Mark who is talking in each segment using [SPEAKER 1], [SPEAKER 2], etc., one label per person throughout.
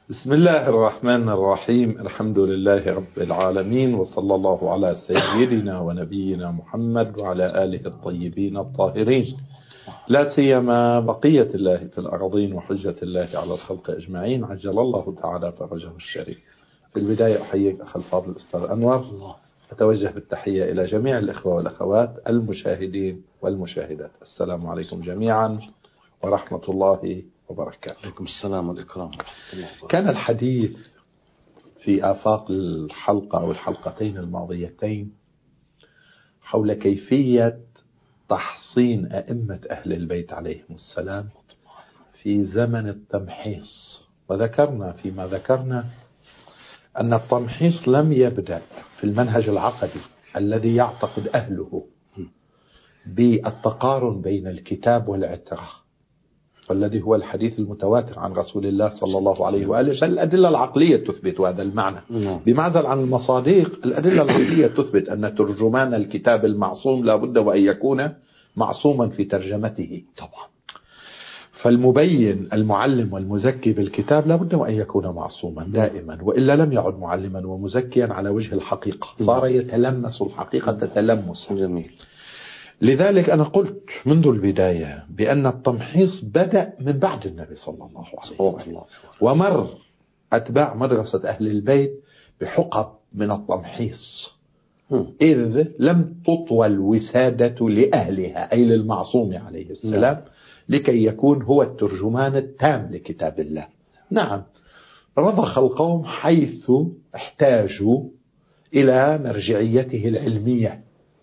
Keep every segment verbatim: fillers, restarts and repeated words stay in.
[SPEAKER 1] بسم الله الرحمن الرحيم. الحمد لله رب العالمين، وصلى الله على سيدنا ونبينا محمد وعلى آله الطيبين الطاهرين، لا سيما بقية الله في الأرضين وحجة الله على الخلق أجمعين، عجل الله تعالى فرجه الشريف. في البداية أحييك أخي الفاضل الأستاذ أنور، أتوجه بالتحية إلى جميع الإخوة والأخوات المشاهدين والمشاهدات. السلام عليكم جميعا ورحمة الله وبركاته.
[SPEAKER 2] عليكم السلام والإكرام.
[SPEAKER 1] كان الحديث في آفاق الحلقة أو الحلقتين الماضيتين حول كيفية تحصين أئمة أهل البيت عليهم السلام في زمن التمحيص، وذكرنا فيما ذكرنا أن التمحيص لم يبدأ في المنهج العقدي الذي يعتقد أهله بالتقارن بين الكتاب والعترة، والذي هو الحديث المتواتر عن رسول الله صلى الله عليه وآله، بل الأدلة العقلية تثبت هذا المعنى. بمعزل عن المصادق، الأدلة العقلية تثبت أن ترجمان الكتاب المعصوم لا بد وأن يكون معصوما في ترجمته طبعا. فالمبين المعلم والمزكي بالكتاب لا بد وأن يكون معصوما دائما، وإلا لم يعد معلما ومزكيا على وجه الحقيقة، صار يتلمس الحقيقة تلمس.
[SPEAKER 2] جميل.
[SPEAKER 1] لذلك أنا قلت منذ البداية بأن التمحيص بدأ من بعد النبي صلى الله عليه وسلم، ومر أتباع مدرسة أهل البيت بحقب من التمحيص، إذ لم تطوى الوسادة لأهلها أي للمعصوم عليه السلام لكي يكون هو الترجمان التام لكتاب الله. نعم، رضخ القوم حيث احتاجوا إلى مرجعيته العلمية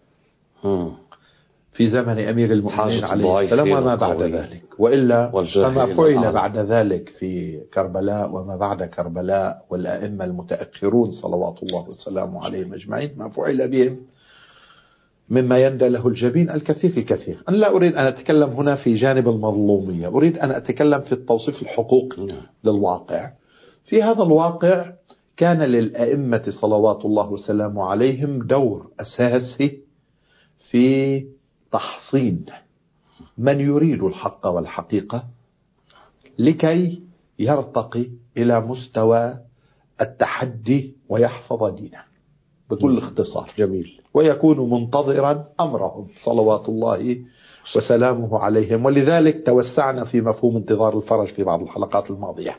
[SPEAKER 1] في زمن أمير المؤمنين عليه السلام وما بعد ذلك، وإلا فما فعل بعد ذلك في كربلاء وما بعد كربلاء والأئمة المتأخرون صلوات الله والسلام عليهم أجمعين ما فعل بهم مما يندى له الجبين الكثير الكثير. أنا لا أريد أن أتكلم هنا في جانب المظلومية، أريد أن أتكلم في التوصيف الحقوقي للواقع. في هذا الواقع كان للأئمة صلوات الله وسلامه عليهم دور أساسي في تحصين من يريد الحق والحقيقة لكي يرتقي إلى مستوى التحدي ويحفظ دينه بكل اختصار.
[SPEAKER 2] جميل.
[SPEAKER 1] ويكون منتظرا أمرهم صلوات الله وسلامه عليهم، ولذلك توسعنا في مفهوم انتظار الفرج في بعض الحلقات الماضية.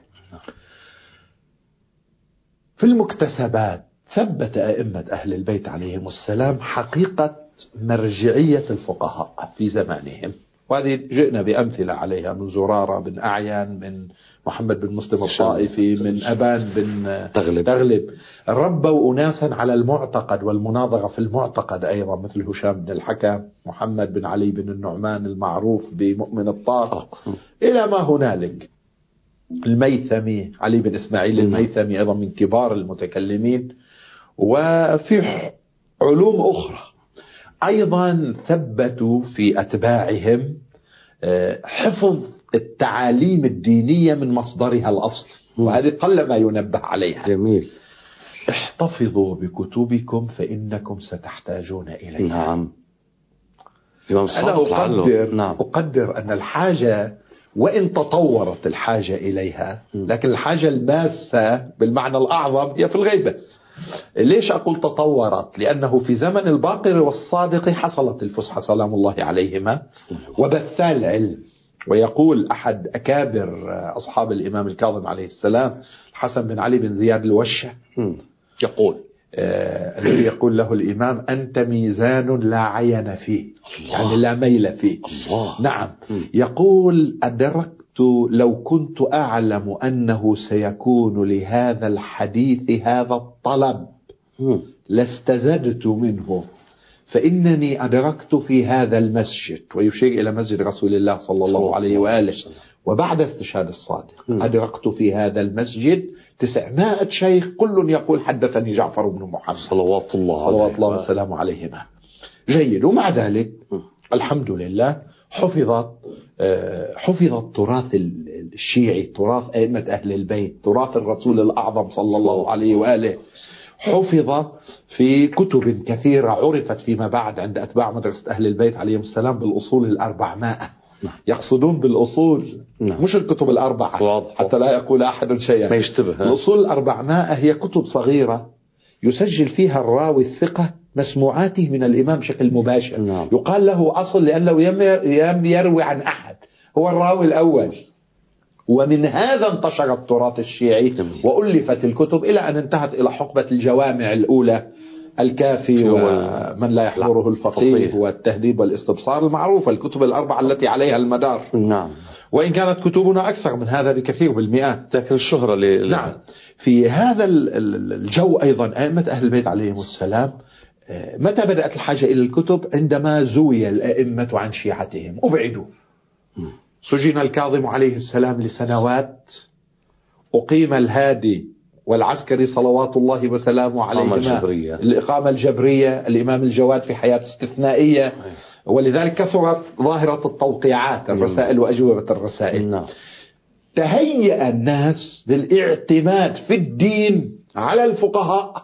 [SPEAKER 1] في المكتسبات ثبت أئمة أهل البيت عليهم السلام حقيقة مرجعية الفقهاء في زمانهم، وهذه جئنا بأمثلة عليها من زرارة بن أعين، من محمد بن مسلم الطائفي، من أبان بن
[SPEAKER 2] تغلب,
[SPEAKER 1] تغلب. ربوا أناسا على المعتقد والمناظرة في المعتقد أيضا، مثل هشام بن الحكم، محمد بن علي بن النعمان المعروف بمؤمن الطاق، إلى ما هنالك. الميثمي، علي بن إسماعيل الميثمي أيضا من كبار المتكلمين. وفي علوم أخرى أيضا ثبتوا في أتباعهم حفظ التعاليم الدينية من مصدرها الأصلي، وهذه قل ما ينبه عليها.
[SPEAKER 2] جميل.
[SPEAKER 1] احتفظوا بكتبكم فإنكم ستحتاجون إليها.
[SPEAKER 2] نعم.
[SPEAKER 1] أنا أقدر, نعم. أقدر أن الحاجة وإن تطورت الحاجة إليها، لكن الحاجة الماسة بالمعنى الأعظم هي في الغيبة. ليش أقول تطورت؟ لأنه في زمن الباقر والصادق حصلت الفسحة سلام الله عليهما وبثا العلم. ويقول أحد أكابر أصحاب الإمام الكاظم عليه السلام الحسن بن علي بن زياد الوشة، يقول آه الذي يقول له الإمام: أنت ميزان لا عين فيه، يعني لا ميل فيه.
[SPEAKER 2] الله.
[SPEAKER 1] نعم. يقول: أدركت لو كنت أعلم أنه سيكون لهذا الحديث هذا الطلب لاستزدت منه، فإنني أدركت في هذا المسجد، ويشير إلى مسجد رسول الله صلى الله عليه وآله، وبعد استشهاد الصادق أدركت في هذا المسجد تسعمائة شيخ كل يقول حدثني جعفر بن محمد
[SPEAKER 2] صلوات الله
[SPEAKER 1] صلوات الله وسلامه عليهما. جيد. ومع ذلك الحمد لله حفظت حفظ التراث الشيعي، تراث أئمة أهل البيت، تراث الرسول الأعظم صلى الله عليه وآله، حفظ في كتب كثيرة عرفت فيما بعد عند أتباع مدرسة أهل البيت عليهم السلام بالأصول الأربعمائة، نعم. يقصدون بالأصول نعم. مش الكتب الأربعة واضح. حتى لا يقول أحد شيئا
[SPEAKER 2] ما يشتبه.
[SPEAKER 1] الأصول الأربعمائة هي كتب صغيرة يسجل فيها الراوي الثقة مسموعاته من الإمام بشكل مباشر نعم. يقال له أصل لأنه يم يروي عن أحد، هو الراوي الأول. ومن هذا انتشر التراث الشيعي جميل. وألفت الكتب إلى أن انتهت إلى حقبة الجوامع الأولى، الكافي ومن لا يحضره الفقيه والتهذيب والاستبصار المعروفة، الكتب الأربعة التي عليها المدار
[SPEAKER 2] نعم.
[SPEAKER 1] وإن كانت كتبنا أكثر من هذا بكثير بالمئات،
[SPEAKER 2] لكن الشهرة ل...
[SPEAKER 1] نعم. في هذا الجو أيضا أئمة أهل البيت عليهم السلام متى بدأت الحاجة إلى الكتب؟ عندما زوي الأئمة عن شيعتهم، أبعدوا. سجن الكاظم عليه السلام لسنوات، أقيم الهادي والعسكري صلوات الله وسلامه عليهما الإقامة الجبرية، الإمام الجواد في حياة استثنائية، ولذلك كثرت ظاهرة التوقيعات، الرسائل وأجوبة الرسائل. تهيأ الناس للاعتماد في الدين على الفقهاء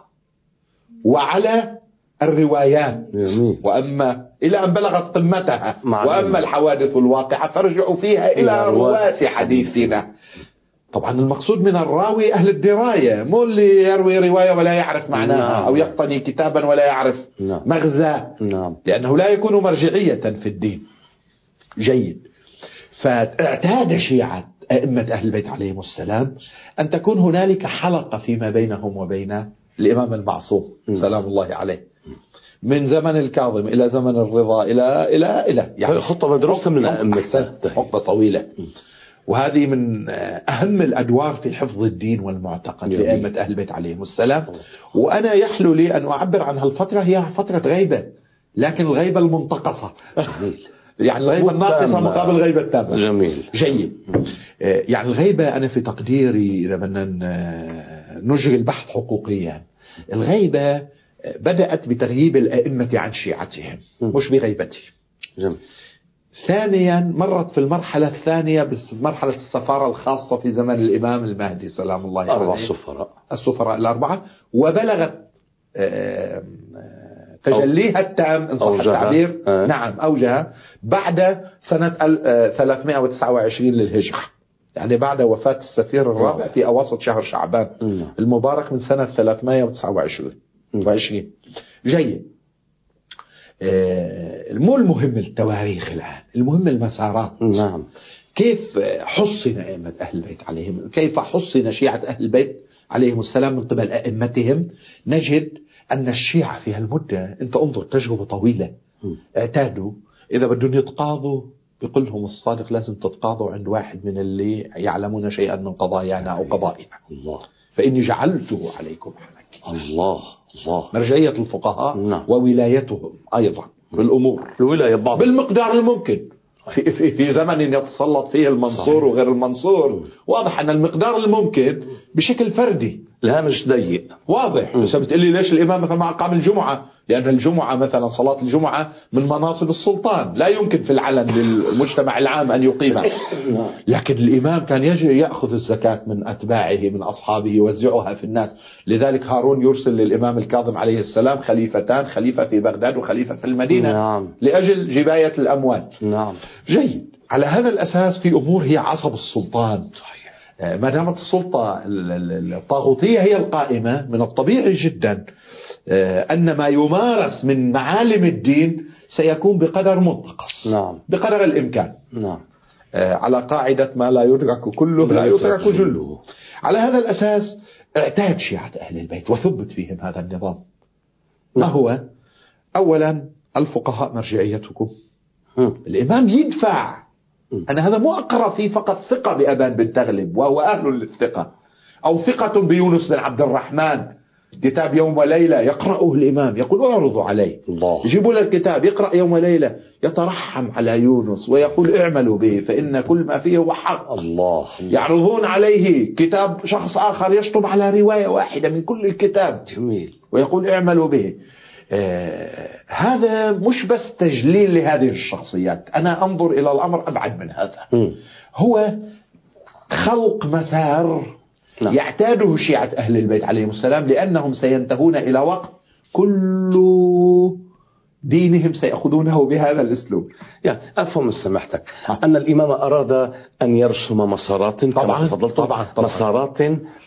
[SPEAKER 1] وعلى الروايات، وأما إلى أن بلغت قمتها، وأما الحوادث الواقعة فارجعوا فيها إلى رواة حديثنا. طبعا المقصود من الراوي أهل الدراية، مو اللي يروي رواية ولا يعرف معناها أو يقتني كتابا ولا يعرف مغزاه، لأنه لا يكون مرجعية في الدين. جيد. فاعتاد شيعة أئمة أهل البيت عليهم السلام أن تكون هنالك حلقة فيما بينهم وبين الإمام المعصوم سلام الله عليه، من زمن الكاظم إلى زمن الرضا إلى إلى إلى
[SPEAKER 2] يعني خطة مدروسة من أئمة،
[SPEAKER 1] حقبة طويلة. وهذه من أهم الأدوار في حفظ الدين والمعتقد في أئمة أهل البيت عليهم السلام. وأنا يحلو لي أن أعبر عن هالفترة، هي فترة غيبة، لكن الغيبة المنتقصة. جميل. يعني الغيبة الناقصة مقابل الغيبة التامة.
[SPEAKER 2] جميل.
[SPEAKER 1] جيد. يعني الغيبة أنا في تقديري إذا بدنا نجري البحث حقوقيا، الغيبة بدأت بتغييب الأئمة عن شيعتهم مش بغيبتهم.
[SPEAKER 2] جميل.
[SPEAKER 1] ثانيا مرت في المرحلة الثانية بمرحلة السفارة الخاصة في زمن الإمام المهدي سلام الله عليه،
[SPEAKER 2] أربع سفراء
[SPEAKER 1] السفراء الأربعة، وبلغت تجليها التام إن صح التعبير
[SPEAKER 2] آه.
[SPEAKER 1] نعم أوجها بعد سنة ثلاثمائة وتسعة وعشرين للهجرة، يعني بعد وفاة السفير الرابع في أواسط شهر شعبان المبارك من سنة ثلاثمائة وتسعة وعشرين. جيد. مو المهم التواريخ الآن، المهم المسارات.
[SPEAKER 2] نعم.
[SPEAKER 1] كيف حصن أئمة أهل البيت عليهم، كيف حصن شيعة أهل البيت عليهم السلام من قبل أئمتهم؟ نجد أن الشيعة في هالمدة، أنت انظر تجربة طويلة، اعتادوا إذا بدهم يتقاضوا بيقول لهم الصادق لازم تتقاضوا عند واحد من اللي يعلمون شيئا من قضايانا أو قضائنا.
[SPEAKER 2] الله.
[SPEAKER 1] فإني جعلته عليكم حنكي.
[SPEAKER 2] الله الله.
[SPEAKER 1] مرجعية الفقهاء
[SPEAKER 2] نعم.
[SPEAKER 1] وولايتهم أيضا بالأمور،
[SPEAKER 2] الولاية بعض
[SPEAKER 1] بالمقدار الممكن في, في, في زمن يتسلط فيه المنصور صحيح. وغير المنصور، واضح أن المقدار الممكن بشكل فردي،
[SPEAKER 2] الهامش ضيق
[SPEAKER 1] واضح. بس بتقول لي ليش الإمام مثلا ما أقام الجمعة؟ لأن الجمعة مثلا صلاة الجمعة من مناصب السلطان، لا يمكن في العلن للمجتمع العام أن يقيمها، لكن الإمام كان يجي يأخذ الزكاة من أتباعه من أصحابه يوزعها في الناس. لذلك هارون يرسل للإمام الكاظم عليه السلام خليفتان، خليفة في بغداد وخليفة في المدينة.
[SPEAKER 2] نعم.
[SPEAKER 1] لأجل جباية الأموال.
[SPEAKER 2] نعم.
[SPEAKER 1] جيد. على هذا الأساس في أمور هي عصب السلطان، ما دامت السلطة الطاغوتية هي القائمة، من الطبيعي جدا أن ما يمارس من معالم الدين سيكون بقدر منتقص.
[SPEAKER 2] نعم.
[SPEAKER 1] بقدر الإمكان.
[SPEAKER 2] نعم.
[SPEAKER 1] على قاعدة ما لا يدرك كله لا يترك جله. على هذا الأساس اعتاد شيعة أهل البيت وثبت فيهم هذا النظام. ما هو؟ أولا الفقهاء مرجعيتكم، الإمام يدفع. أنا هذا مو أقرأ فيه فقط ثقة بأبان بن تغلب وهو أهل للثقة، أو ثقة بيونس بن عبد الرحمن، كتاب يوم وليلة يقرأه الإمام يقول اعرضوا عليه،
[SPEAKER 2] الله.
[SPEAKER 1] يجيبوا له الكتاب يقرأ يوم وليلة يترحم على يونس ويقول اعملوا به فإن كل ما فيه هو حق.
[SPEAKER 2] الله.
[SPEAKER 1] يعرضون عليه كتاب شخص آخر يشطب على رواية واحدة من كل الكتاب.
[SPEAKER 2] جميل.
[SPEAKER 1] ويقول اعملوا به. آه هذا مش بس تجليل لهذه الشخصيات، أنا أنظر إلى الأمر أبعد من هذا.
[SPEAKER 2] م.
[SPEAKER 1] هو خلق مسار نعم. يعتاده شيعة أهل البيت عليهم السلام، لأنهم سينتهون إلى وقت كل دينهم سيأخذونه بهذا الأسلوب.
[SPEAKER 2] يعني أفهم سمحتك أن الإمام أراد أن يرسم مسارات
[SPEAKER 1] طبعا
[SPEAKER 2] طبعا,
[SPEAKER 1] طبعا طبعا
[SPEAKER 2] مسارات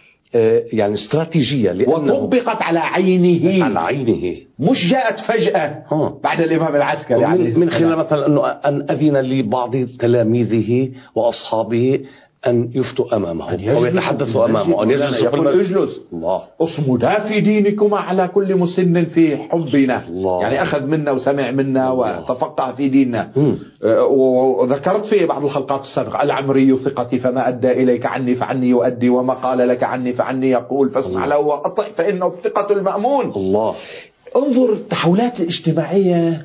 [SPEAKER 2] يعني استراتيجية،
[SPEAKER 1] وطبقت على عينه
[SPEAKER 2] على عينه،
[SPEAKER 1] مش جاءت فجأة ها. بعد الإمام العسكري
[SPEAKER 2] من, من خلال مثلا أنه أن أذن لبعض تلاميذه وأصحابه أن يفتوا أمامه أو يتحدثوا أمامه، أن يجلسوا في المسجد.
[SPEAKER 1] اجلس الله اصمدا في دينكما على كل مسن في حبنا الله. يعني أخذ منا وسمع منا الله. وتفقه في ديننا. أه وذكرت في بعض الحلقات السابقة العمري ثقتي فما أدى إليك عني فعني يؤدي وما قال لك عني فعني يقول فاسمع له وأطع فإنه الثقة المأمون الله. انظر التحولات الاجتماعية.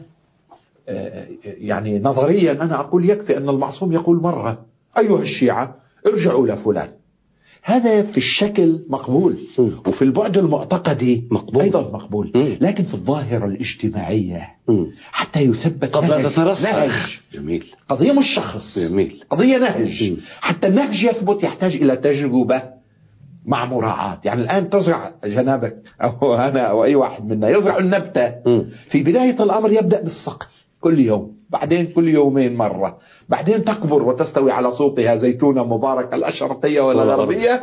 [SPEAKER 1] أه يعني نظريا أنا أقول يكفي أن المعصوم يقول مرة أيها الشيعة ارجعوا لفلان، هذا في الشكل مقبول م. وفي البعد المعتقدي مقبول. أيضا مقبول م. لكن في الظاهرة الاجتماعية م. حتى يثبت
[SPEAKER 2] قد لا تترسخ.
[SPEAKER 1] جميل. قضية مش شخص جميل. قضية نهج م. حتى النهج يثبت يحتاج إلى تجربة مع مراعاة. يعني الآن تزرع جنابك أو أنا أو أي واحد منا يزرع النبتة م. في بداية الأمر يبدأ بالسقي كل يوم، بعدين كل يومين مرة، بعدين تكبر وتستوي على سوقها زيتونة مباركة الأشرقية والغربية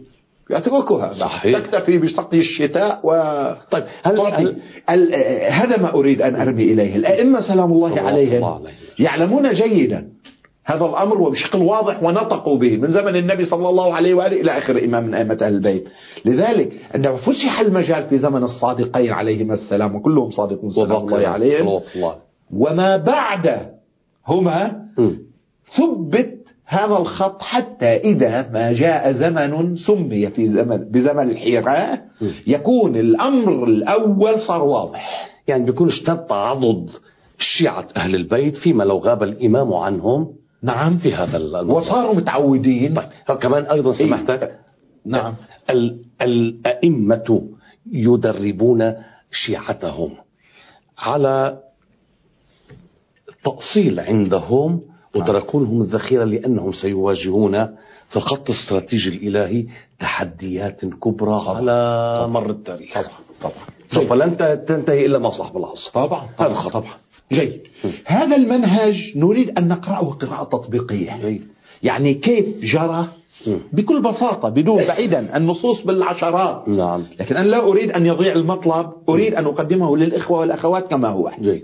[SPEAKER 1] يتركها تكتفي بسقي الشتاء و...
[SPEAKER 2] طيب هل هل...
[SPEAKER 1] ال... هذا ما أريد أن أرمي إليه. الأئمة سلام الله عليهم الله عليه. يعلمون جيدا هذا الأمر وبشكل واضح ونطقوا به من زمن النبي صلى الله عليه وآله إلى آخر إمام من أئمة أهل البيت. لذلك عندما فتح المجال في زمن الصادقين عليهما السلام وكلهم صادقون سلام الله عليهم وما بعد هما ثبت هذا الخط حتى إذا ما جاء زمن سمي في زمن بزمن الحيرة يكون الأمر الأول صار واضح.
[SPEAKER 2] يعني بيكون اشتد تعضد شيعة أهل البيت فيما لو غاب الإمام عنهم.
[SPEAKER 1] نعم
[SPEAKER 2] في هذا الموضوع
[SPEAKER 1] وصاروا متعودين.
[SPEAKER 2] طيب كمان أيضا سمحتك
[SPEAKER 1] إيه؟ نعم
[SPEAKER 2] الأئمة يدربون شيعتهم على تأصيل عندهم وتركونهم الذخيرة لأنهم سيواجهون في الخط الاستراتيجي الإلهي تحديات كبرى طبعا. على طبعا. مر التاريخ
[SPEAKER 1] طبعا طبعا
[SPEAKER 2] سوف لن تنتهي إلا ما صاحب العصر.
[SPEAKER 1] طبعا طبعا, طبعا. طبعا. جيد. هذا المنهج نريد أن نقرأه قراءة تطبيقية. جيد. يعني كيف جرى بكل بساطة بدون بعيدا النصوص بالعشرات.
[SPEAKER 2] نعم.
[SPEAKER 1] لكن أنا لا أريد أن يضيع المطلب، أريد أن أقدمه للإخوة والأخوات كما هو.
[SPEAKER 2] جيد.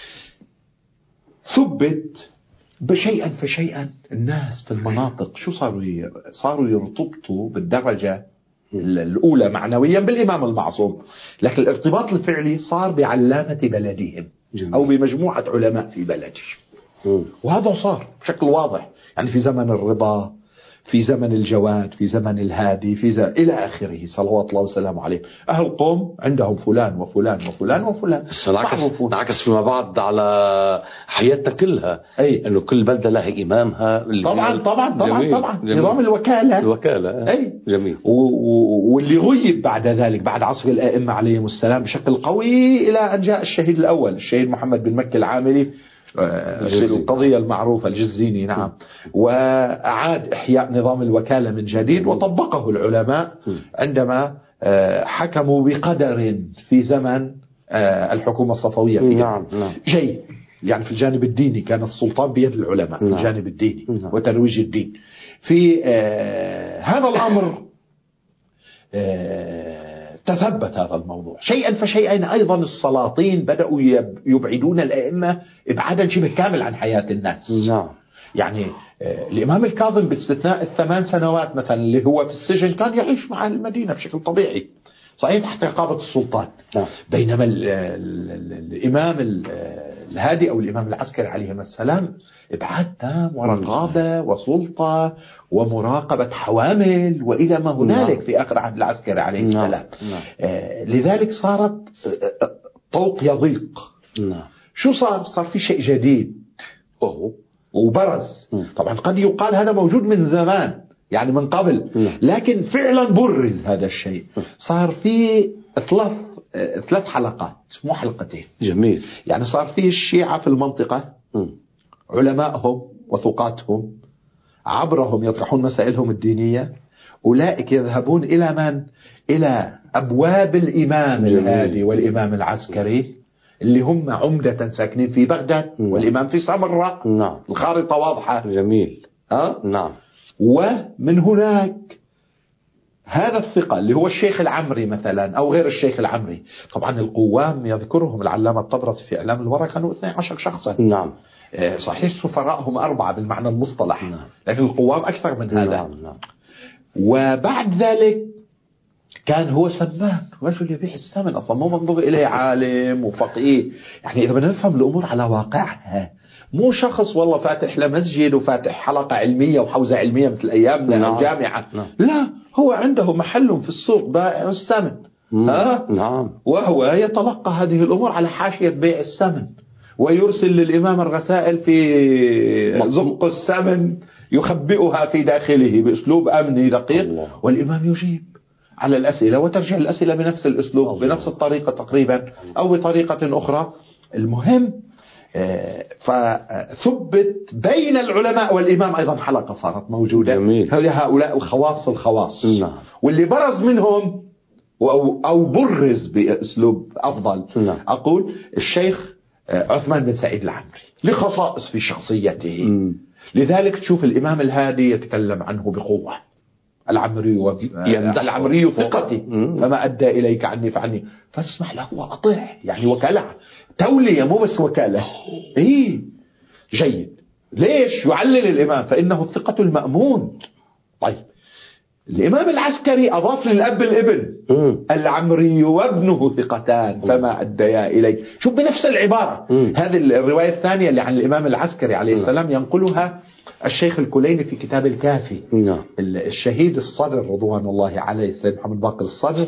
[SPEAKER 1] ثبت بشيئا فشيئا الناس في المناطق شو صاروا صاروا يرتبطوا بالدرجة الأولى معنويا بالإمام المعصوم، لكن الارتباط الفعلي صار بعلامة بلدهم جميل. أو بمجموعة علماء في بلدهم. وهذا صار بشكل واضح يعني في زمن الرضا، في زمن الجواد، في زمن الهادي، في زمن إلى آخره صلوات الله وسلامه عليه. أهل قوم عندهم فلان وفلان وفلان وفلان.
[SPEAKER 2] نعكس نعكس فيما بعد على حياتنا كلها.
[SPEAKER 1] أي
[SPEAKER 2] إنه كل بلدة لها إمامها.
[SPEAKER 1] طبعا طبعا طبعا جميل. طبعا جميل. نظام الوكالة.
[SPEAKER 2] الوكالة.
[SPEAKER 1] أي
[SPEAKER 2] جميل.
[SPEAKER 1] واللي غيب بعد ذلك بعد عصر الأئمة عليهم السلام بشكل قوي إلى أن جاء الشهيد الأول الشهيد محمد بن مكي العاملي. القضية المعروفة الجزيني. نعم. وأعاد إحياء نظام الوكالة من جديد وطبقه العلماء عندما حكموا بقدر في زمن الحكومة الصفوية.
[SPEAKER 2] نعم نعم.
[SPEAKER 1] جيد. يعني في الجانب الديني كان السلطان بيد العلماء. نعم. في الجانب الديني. نعم. وترويج الدين في هذا الأمر تثبت هذا الموضوع شيئا فشيئا. أيضا السلاطين بدأوا يبعدون الأئمة إبعادا شبه كامل عن حياة الناس.
[SPEAKER 2] نعم.
[SPEAKER 1] يعني الإمام الكاظم باستثناء الثمان سنوات مثلا اللي هو في السجن كان يعيش مع المدينة بشكل طبيعي صحيح تحت رقابة السلطان. نعم. بينما ال ال ال الإمام الهادي أو الإمام العسكري عليهم السلام إبعاد تام ورقابة وسلطة ومراقبة حوامل وإلى ما هنالك في آخر عهد العسكري عليه السلام.
[SPEAKER 2] نعم.
[SPEAKER 1] آه لذلك صارت طوق يضيق.
[SPEAKER 2] نعم.
[SPEAKER 1] شو صار؟ صار في شيء جديد
[SPEAKER 2] أوه.
[SPEAKER 1] وبرز. طبعا قد يقال هذا موجود من زمان يعني من قبل. لكن فعلا برز هذا الشيء. صار في ثلاث ثلاث حلقات مو حلقتين.
[SPEAKER 2] جميل.
[SPEAKER 1] يعني صار في الشيعة في المنطقة علمائهم وثقاتهم عبرهم يطرحون مسائلهم الدينية. أولئك يذهبون إلى من؟ إلى أبواب الإمام الهادي والإمام العسكري اللي هم عمدة ساكنين في بغداد والإمام في سامراء.
[SPEAKER 2] نعم.
[SPEAKER 1] الخارطة واضحة.
[SPEAKER 2] جميل.
[SPEAKER 1] أه؟
[SPEAKER 2] نعم.
[SPEAKER 1] ومن هناك هذا الثقة اللي هو الشيخ العمري مثلا أو غير الشيخ العمري. طبعا القوام يذكرهم العلامة الطبرسي في إعلام الورى كانوا اثني عشر شخصا.
[SPEAKER 2] نعم.
[SPEAKER 1] صحيح السفراء هم أربعة بالمعنى المصطلح. نعم. لكن القوام أكثر من هذا.
[SPEAKER 2] نعم. نعم.
[SPEAKER 1] وبعد ذلك كان هو سمان، رجل يبيع الثمن أصلا، مو منظور إليه عالم وفقيه. يعني إذا بدنا نفهم الأمور على واقعها، مو شخص والله فاتح لمسجد وفاتح حلقة علمية وحوزة علمية مثل أيامنا. نعم. الجامعة. نعم. لا، هو عنده محل في السوق بائع الثمن. ها؟
[SPEAKER 2] نعم.
[SPEAKER 1] وهو يتلقى هذه الأمور على حاشية بيع الثمن، ويرسل للإمام الرسائل في زق الثمن يخبئها في داخله بأسلوب أمني دقيق. الله. والإمام يجيب على الأسئلة وترجع الأسئلة بنفس الأسلوب. الله. بنفس الطريقة تقريبا أو بطريقة أخرى. المهم فثبت بين العلماء والإمام أيضا حلقة صارت موجودة. جميل. هؤلاء الخواص الخواص. نعم. واللي برز منهم أو, أو برز بأسلوب أفضل. نعم. أقول الشيخ عثمان بن سعيد العمري لخصائص في شخصيته. م. لذلك تشوف الإمام الهادي يتكلم عنه بقوة. العمري و... العمري ثقتي فما أدى إليك عني فعني فاسمع له وأطيع. يعني وكالة تولية مو بس وكالة. إيه جيد. ليش يعلل الإمام؟ فإنه الثقة المأمون. طيب الإمام العسكري أضاف للأب الابن. م. العمري وابنه ثقتان فما أديا إليك. شوف بنفس العبارة. م. هذه الرواية الثانية اللي عن الإمام العسكري عليه السلام ينقلها الشيخ الكليني في كتاب الكافي. نعم. الشهيد الصدر رضوان الله عليه السيد محمد باقر الصدر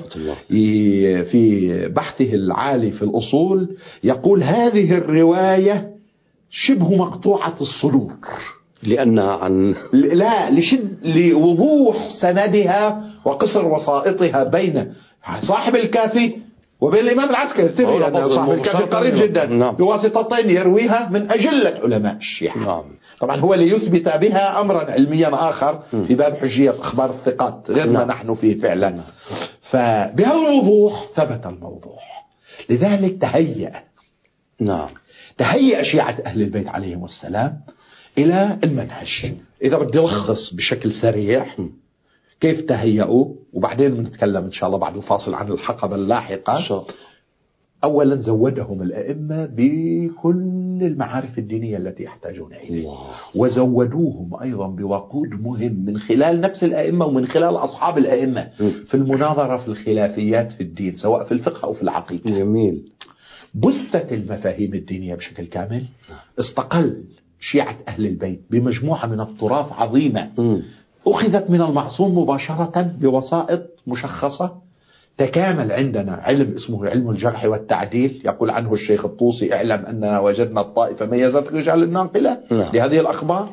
[SPEAKER 1] في بحثه العالي في الأصول يقول هذه الرواية شبه مقطوعة الصدور
[SPEAKER 2] لأنها عن
[SPEAKER 1] لا لشد لوضوح سندها وقصر وسائطها بين صاحب الكافي وبين الإمام العسكري. تدري أن صاحب الكافي قريب جدا. نعم. بواسطتين يرويها من أجلة علماء الشيعة. نعم. طبعا هو ليثبت بها أمرا علميا آخر في باب حجية أخبار الثقات غير ما نعم. نحن فيه فعلا. نعم. فبهالوضوح ثبت الموضوع. لذلك تهيأ
[SPEAKER 2] نعم
[SPEAKER 1] تهيأ شيعة أهل البيت عليهم السلام إلى المنهج. إذا بدي ألخص بشكل سريع كيف تهيئوا وبعدين بنتكلم إن شاء الله بعد الفاصل عن الحقبة اللاحقة. أولا زودهم الأئمة بكل المعارف الدينية التي يحتاجون إليها، وزودوهم أيضا بوقود مهم من خلال نفس الأئمة ومن خلال أصحاب الأئمة في المناظرة في الخلافيات في الدين سواء في الفقه أو في العقيدة.
[SPEAKER 2] جميل.
[SPEAKER 1] بثت المفاهيم الدينية بشكل كامل. استقل شيعة أهل البيت بمجموعة من التراث عظيمة م. أخذت من المعصوم مباشرة بوسائط مشخصة. تكامل عندنا علم اسمه علم الجرح والتعديل، يقول عنه الشيخ الطوسي اعلم أننا وجدنا الطائفة ميزت رجال الناقلة نعم. لهذه الأخبار.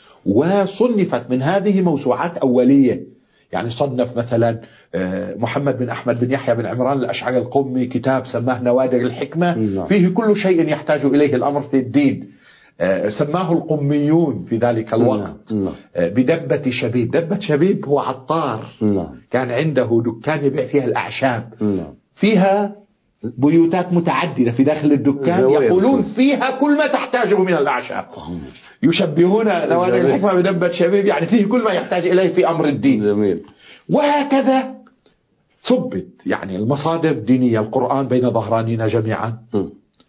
[SPEAKER 1] وصنفت من هذه موسوعات أولية. يعني صنف مثلا محمد بن أحمد بن يحيى بن عمران الأشعري القمي كتاب سماه نوادر الحكمة نعم. فيه كل شيء يحتاج إليه الأمر في الدين. سماه القميون في ذلك الوقت نعم. بدبة شبيب. دبة شبيب هو عطار نعم. كان عنده دكان يبيع فيها الأعشاب نعم. فيها بيوتات متعددة في داخل الدكان يقولون فيها كل ما تحتاجه من الأعشاب. يشبهون نوادر الحكمة بدبة شبيب، يعني فيه كل ما يحتاج إليه في أمر الدين.
[SPEAKER 2] جميل.
[SPEAKER 1] وهكذا ثبت يعني المصادر الدينية. القرآن بين ظهرانينا جميعا م.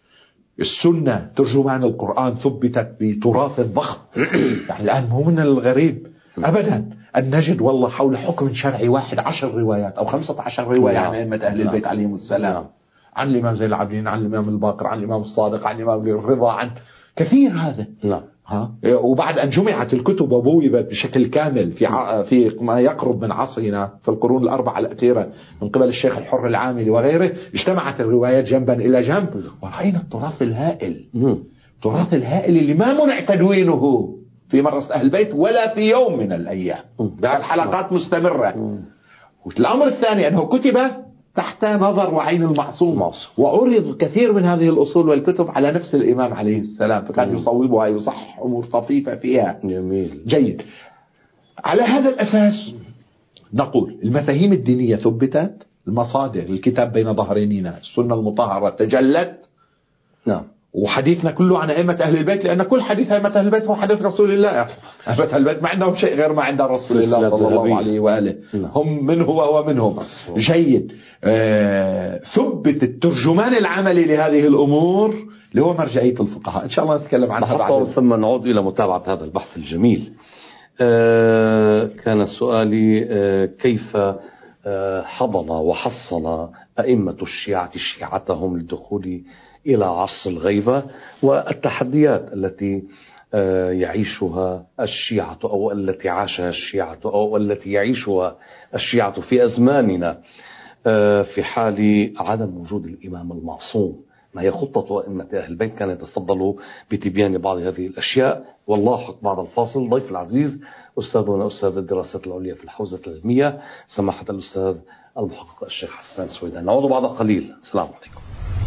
[SPEAKER 1] السنة ترجمان القرآن ثبتت بتراث ضخم. يعني الآن مو من الغريب أبدا أن نجد والله حول حكم شرعي واحد عشر روايات أو خمسة عشر رواية عن أئمة أهل البيت عليهم السلام. عن الإمام زين العابدين، عن الإمام الباقر، عن الإمام الصادق، عن الإمام الرضا، عن كثير هذا.
[SPEAKER 2] نعم.
[SPEAKER 1] ها وبعد أن جمعت الكتب وبوبت بشكل كامل في ع... في ما يقرب من عصرنا في القرون الأربعة الأخيرة من قبل الشيخ الحر العاملي وغيره، اجتمعت الروايات جنبا إلى جنب ورأينا التراث الهائل. التراث الهائل اللي ما منع تدوينه في مدرسة أهل البيت ولا في يوم من الأيام. الحلقات مستمرة. والأمر الثاني أنه كتب تحت نظر وعين المعصوم، وعرض كثير من هذه الأصول والكتب على نفس الإمام عليه السلام، فكان يصوبها يصح أمور طفيفة فيها.
[SPEAKER 2] جميل.
[SPEAKER 1] جيد. على هذا الأساس نقول المفاهيم الدينية ثبتت، المصادر الكتاب بين ظهرانينا السنة المطهرة تجلت،
[SPEAKER 2] نعم.
[SPEAKER 1] وحديثنا كله عن أئمة أهل البيت، لأن كل حديث أئمة أهل البيت هو حديث رسول الله. أئمة أهل البيت ما عندهم شيء غير ما عند رسول الله صلى الله عليه وآله.
[SPEAKER 2] نعم.
[SPEAKER 1] هم منه وهو منهم. جيد. آه ثبت الترجمان العملي لهذه الأمور اللي هو مرجعية الفقهاء. إن شاء الله نتكلم عنها بعد،
[SPEAKER 2] ثم نعود إلى متابعة هذا البحث الجميل. آه كان سؤالي آه كيف آه حضن وحصن أئمة الشيعة شيعتهم للدخول إلى عصر الغيبة والتحديات التي يعيشها الشيعة أو التي عاشها الشيعة أو التي يعيشها الشيعة في أزماننا في حال عدم وجود الإمام المعصوم. ما هي خطة أئمة أهل البيت؟ كان يتفضلوا بتبيان بعض هذه الأشياء. واللاحق بعد الفاصل ضيف العزيز أستاذنا أستاذ الدراسات العليا في الحوزة العلمية سماحة الأستاذ المحقق الشيخ حسان سويدان. نعود بعد قليل. السلام عليكم.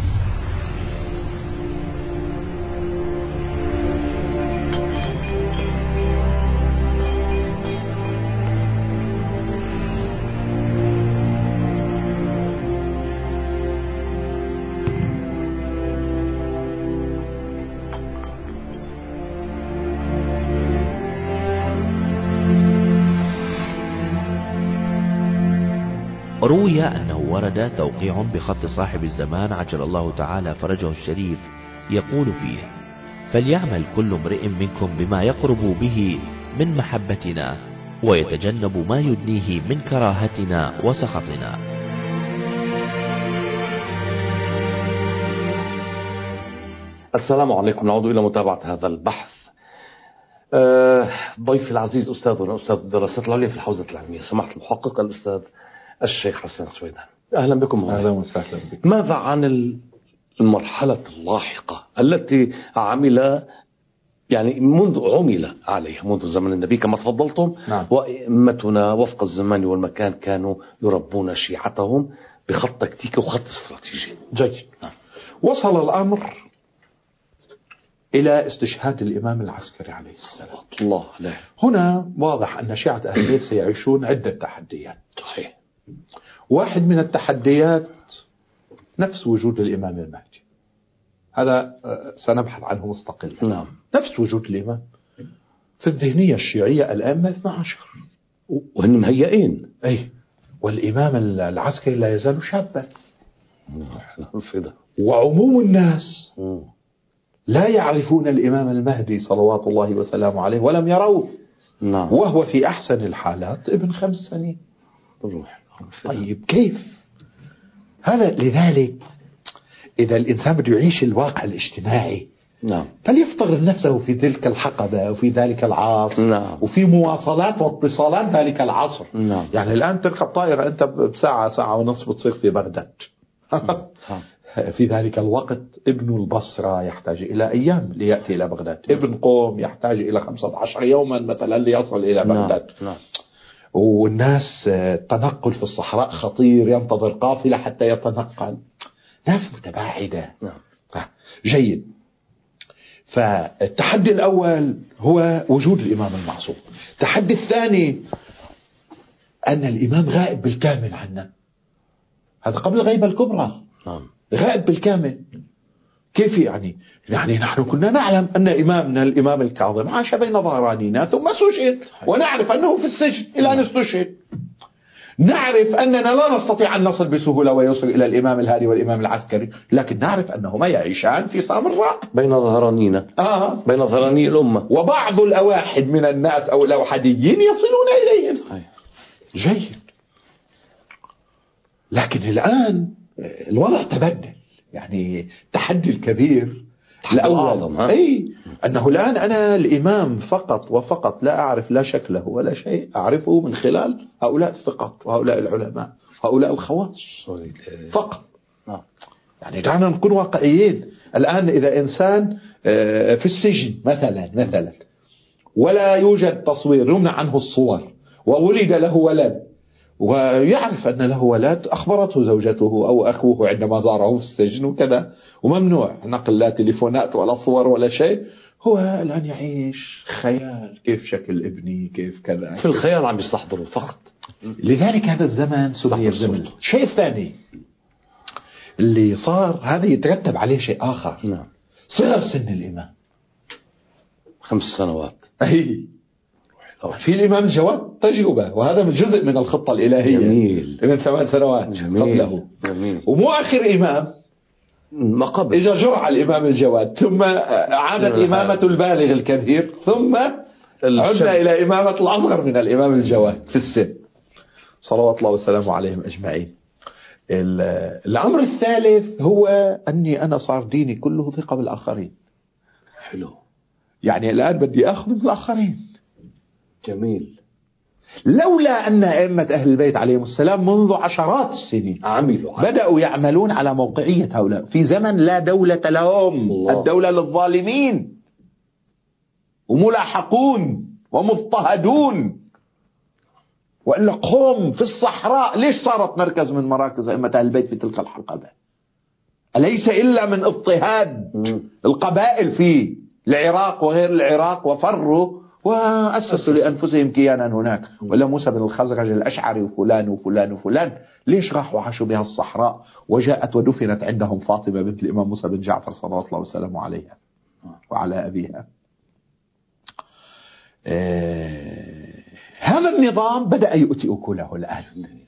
[SPEAKER 3] روي أنه ورد توقيع بخط صاحب الزمان عجل الله تعالى فرجه الشريف يقول فيه: فليعمل كل امرئ منكم بما يقرب به من محبتنا ويتجنب ما يدنيه من كراهتنا وسخطنا.
[SPEAKER 2] السلام عليكم. نعود إلى متابعة هذا البحث. ضيفي العزيز أستاذنا أستاذ الدراسات العليا في الحوزة العلمية سماحة المحقق الأستاذ الشيخ حسان سويدان. أهلا بكم.
[SPEAKER 1] أهلا وسهلا بكم.
[SPEAKER 2] ماذا عن المرحلة اللاحقة التي عمل يعني منذ عمل عليها منذ زمن النبي كما تفضلتم؟
[SPEAKER 1] نعم.
[SPEAKER 2] وأئمتنا وفق الزمان والمكان كانوا يربون شيعتهم بخط تكتيكي وخط استراتيجي.
[SPEAKER 1] جيد. نعم. وصل الأمر إلى استشهاد الإمام العسكري عليه السلام.
[SPEAKER 2] الله عليه.
[SPEAKER 1] هنا واضح أن شيعة أهل البيت سيعيشون عدة تحديات.
[SPEAKER 2] صحيح.
[SPEAKER 1] واحد من التحديات نفس وجود الإمام المهدي، هذا سنبحث عنه مستقلا.
[SPEAKER 2] نعم.
[SPEAKER 1] نفس وجود الإمام في الذهنية الشيعية الأئمة اثنا عشر
[SPEAKER 2] وهن مهيئين.
[SPEAKER 1] أي. والإمام العسكري لا يزال شابا. وعموم الناس لا يعرفون الإمام المهدي صلوات الله وسلامه عليه ولم يروه.
[SPEAKER 2] نعم.
[SPEAKER 1] وهو في أحسن الحالات ابن خمس سنين.
[SPEAKER 2] روح.
[SPEAKER 1] طيب كيف هذا؟ لذلك إذا الإنسان بده يعيش الواقع الاجتماعي،
[SPEAKER 2] نعم،
[SPEAKER 1] فليفترض نفسه في تلك الحقبة وفي ذلك العصر،
[SPEAKER 2] نعم،
[SPEAKER 1] وفي مواصلات واتصالات ذلك العصر.
[SPEAKER 2] نعم.
[SPEAKER 1] يعني الآن تركب طائرة أنت بساعة ساعة ونصف بتصير في بغداد. في ذلك الوقت ابن البصرة يحتاج إلى أيام ليأتي إلى بغداد، ابن قوم يحتاج إلى خمسة عشر يوما مثلا ليصل إلى بغداد.
[SPEAKER 2] نعم. نعم.
[SPEAKER 1] والناس التنقل في الصحراء خطير، ينتظر قافلة حتى يتنقل، ناس متباعدة.
[SPEAKER 2] نعم.
[SPEAKER 1] جيد. فالتحدي الأول هو وجود الإمام المعصوم. التحدي الثاني أن الإمام غائب بالكامل عنا، هذا قبل الغيبة الكبرى.
[SPEAKER 2] نعم.
[SPEAKER 1] غائب بالكامل. كيف يعني؟ يعني نحن كنا نعلم أن إمامنا الإمام الكاظم عاش بين ظهرانينا ثم سجن، ونعرف أنه في السجن إلى أن استشهد. نعرف أننا لا نستطيع أن نصل بسهولة ويصل إلى الإمام الهادي والإمام العسكري، لكن نعرف أنهما يعيشان في سامراء
[SPEAKER 2] بين ظهرانينا.
[SPEAKER 1] آه.
[SPEAKER 2] بين ظهراني الأمة،
[SPEAKER 1] وبعض الأواحد من الناس أو الأوحديين يصلون إليهم. جيد. لكن الآن الوضع تبدل، يعني التحدي الكبير
[SPEAKER 2] الأعظم
[SPEAKER 1] أي أنه الآن أنا الإمام فقط وفقط، لا أعرف لا شكله ولا شيء، أعرفه من خلال هؤلاء الثقات وهؤلاء العلماء هؤلاء الخواص فقط. يعني دعنا نكون واقعيين. الآن إذا إنسان في السجن مثلا مثلا ولا يوجد تصوير، يمنع عنه الصور، وولد له ولد ويعرف أن له ولد، أخبرته زوجته أو أخوه عندما زاره في السجن وكذا، وممنوع نقل لا تليفونات ولا صور ولا شيء، هو الآن يعيش خيال كيف شكل ابني كيف كذا،
[SPEAKER 2] في الخيال عم يستحضروا فقط.
[SPEAKER 1] لذلك هذا الزمن سمي الزمن. شيء ثاني، اللي صار هذا يترتب عليه شيء آخر.
[SPEAKER 2] نعم.
[SPEAKER 1] صغر سن الإمام
[SPEAKER 2] خمس سنوات.
[SPEAKER 1] أي في الإمام الجواد تجربة، وهذا من جزء من الخطة الإلهية.
[SPEAKER 2] جميل.
[SPEAKER 1] من ثمان سنوات جميل. قبله.
[SPEAKER 2] جميل.
[SPEAKER 1] ومو آخر إمام
[SPEAKER 2] ما قبل
[SPEAKER 1] إجا جرعة الإمام الجواد، ثم عادت إمامة البالغ الكبير، ثم عدنا إلى إمامة الأصغر من الإمام الجواد في السن، صلوات الله وسلامه عليهم أجمعين. الأمر الثالث هو أني أنا صار ديني كله ثقة بالآخرين.
[SPEAKER 2] حلو.
[SPEAKER 1] يعني الآن بدي أخذ من الآخرين.
[SPEAKER 2] جميل.
[SPEAKER 1] لولا أن أئمة أهل البيت عليهم السلام منذ عشرات السنين
[SPEAKER 2] عملوا
[SPEAKER 1] بدأوا يعملون على موقعية هؤلاء في زمن لا دولة لهم. الله. الدولة للظالمين وملاحقون ومضطهدون. وإلا قوم في الصحراء ليش صارت مركز من مراكز أئمة أهل البيت في تلك الحقبة؟ أليس إلا من اضطهاد القبائل في العراق وغير العراق، وفروا وأسسوا لأنفسهم كيانا هناك. ولا موسى بن الخزرج الأشعري وفلان وفلان وفلان ليش راحوا عاشوا بها الصحراء، وجاءت ودفنت عندهم فاطمة بنت الإمام موسى بن جعفر صلوات الله وسلامه عليها وعلى أبيها. آه هذا النظام بدأ يؤتي أكله الآن.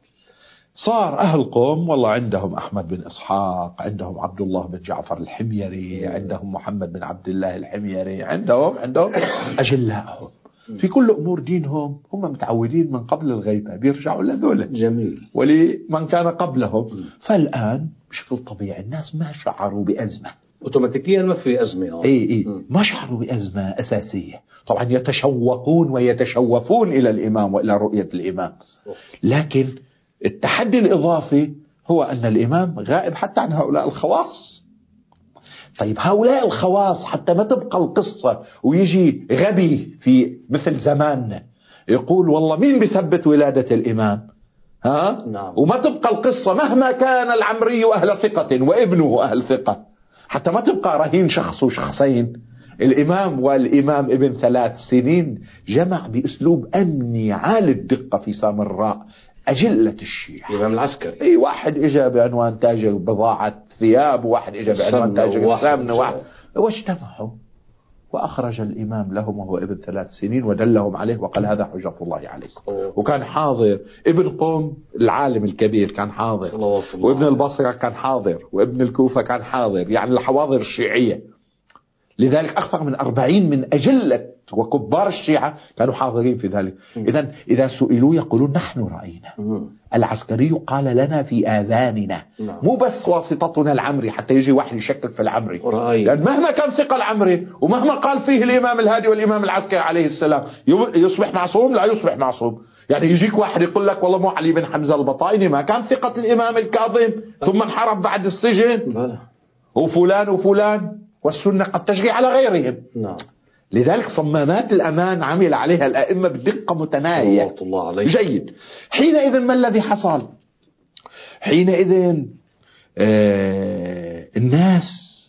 [SPEAKER 1] صار أهل قوم والله عندهم أحمد بن إسحاق، عندهم عبد الله بن جعفر الحميري، عندهم محمد بن عبد الله الحميري، عندهم عندهم أجلاءهم في كل أمور دينهم. هم متعودين من قبل الغيبة بيرجعوا لذولا.
[SPEAKER 2] جميل.
[SPEAKER 1] ولمن كان قبلهم. فالآن بشكل طبيعي الناس ما شعروا بأزمة
[SPEAKER 2] اوتوماتيكيا، ما في أزمة.
[SPEAKER 1] اي اي ما شعروا بأزمة أساسية. طبعا يتشوقون ويتشوفون إلى الإمام وإلى رؤية الإمام، لكن التحدي الإضافي هو أن الإمام غائب حتى عن هؤلاء الخواص. طيب هؤلاء الخواص حتى ما تبقى القصة ويجي غبي في مثل زماننا يقول والله مين بثبت ولادة الإمام، ها؟
[SPEAKER 2] نعم.
[SPEAKER 1] وما تبقى القصة مهما كان العمري أهل ثقة وابنه أهل ثقة، حتى ما تبقى رهين شخص وشخصين. الإمام والإمام ابن ثلاث سنين جمع بأسلوب أمني عالي الدقة في سامراء أجلة الشيعة.
[SPEAKER 2] الإمام العسكري.
[SPEAKER 1] أي واحد إجا بعنوان تاجر بضاعة ثياب، وواحد إجا بعنوان تاجر السمن، واحد واجتمعوا وأخرج الإمام لهم وهو ابن ثلاث سنين ودلهم عليه وقال هذا حجة الله عليكم. وكان حاضر ابن قوم العالم الكبير كان حاضر، وابن البصرة كان حاضر، وابن الكوفة كان حاضر، يعني الحواضر الشيعية. لذلك أكثر من أربعين من أجلة وكبار الشيعة كانوا حاضرين في ذلك. إذن إذا سئلوا يقولون نحن رأينا، العسكري قال لنا في آذاننا، مو بس واسطتنا العمري حتى يجي واحد يشكك في العمري، لأن مهما كان ثقة العمري ومهما قال فيه الإمام الهادي والإمام العسكري عليه السلام يصبح معصوم؟ لا يصبح معصوم. يعني يجيك واحد يقول لك والله مو علي بن حمزة البطايني ما كان ثقة الإمام الكاظم ثم انحرف بعد السجن، وفلان وفلان، والسنة قد تجري على غيرهم.
[SPEAKER 2] نعم.
[SPEAKER 1] لذلك صمامات الأمان عمل عليها الأئمة بدقة متناهية.
[SPEAKER 2] الله عليه.
[SPEAKER 1] جيد. حينئذ ما الذي حصل؟ حينئذ آه الناس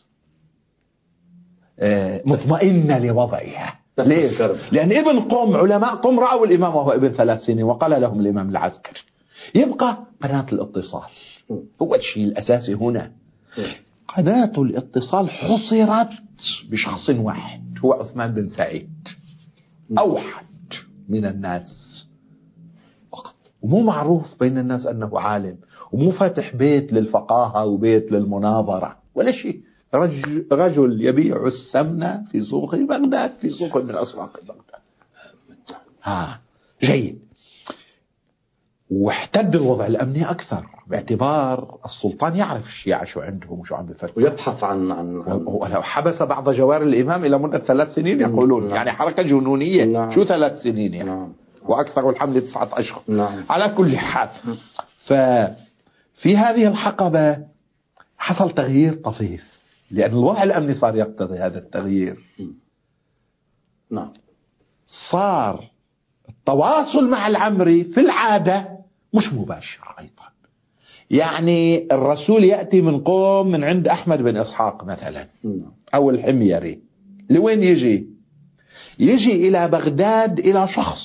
[SPEAKER 1] آه مطمئنة لوضعها. ليش؟ لأن ابن قوم علماء قوم رأوا الإمام وهو ابن ثلاث سنين وقال لهم الإمام العسكري. يبقى قناة الاتصال هو الشيء الأساسي هنا. قناة الاتصال حصرت بشخص واحد هو عثمان بن سعيد، أوحد من الناس فقط، ومو معروف بين الناس أنه عالم، ومو فاتح بيت للفقاهة وبيت للمناظرة ولا شيء. رجل, رجل يبيع السمنة في سوق بغداد، في سوق من أسواق بغداد. ها جيد. واحتد الوضع الأمني أكثر باعتبار السلطان يعرف الشيعة شو عندهم وشو عم بفكروا،
[SPEAKER 2] ويبحث عن عن
[SPEAKER 1] ولو حبس بعض جوار الإمام إلى مدة ثلاث سنين يقولون. نعم. يعني حركة جنونية. نعم. شو ثلاث سنين يعني. نعم. وأكثر الحمل تسعة أشهر.
[SPEAKER 2] نعم.
[SPEAKER 1] على كل حال ففي هذه الحقبة حصل تغيير طفيف لأن الوضع الأمني صار يقتضي هذا التغيير.
[SPEAKER 2] نعم.
[SPEAKER 1] صار التواصل مع العمري في العادة مش مباشر أيضا. يعني الرسول يأتي من قوم من عند أحمد بن إسحاق مثلا أو الحميري، لوين يجي؟ يجي إلى بغداد إلى شخص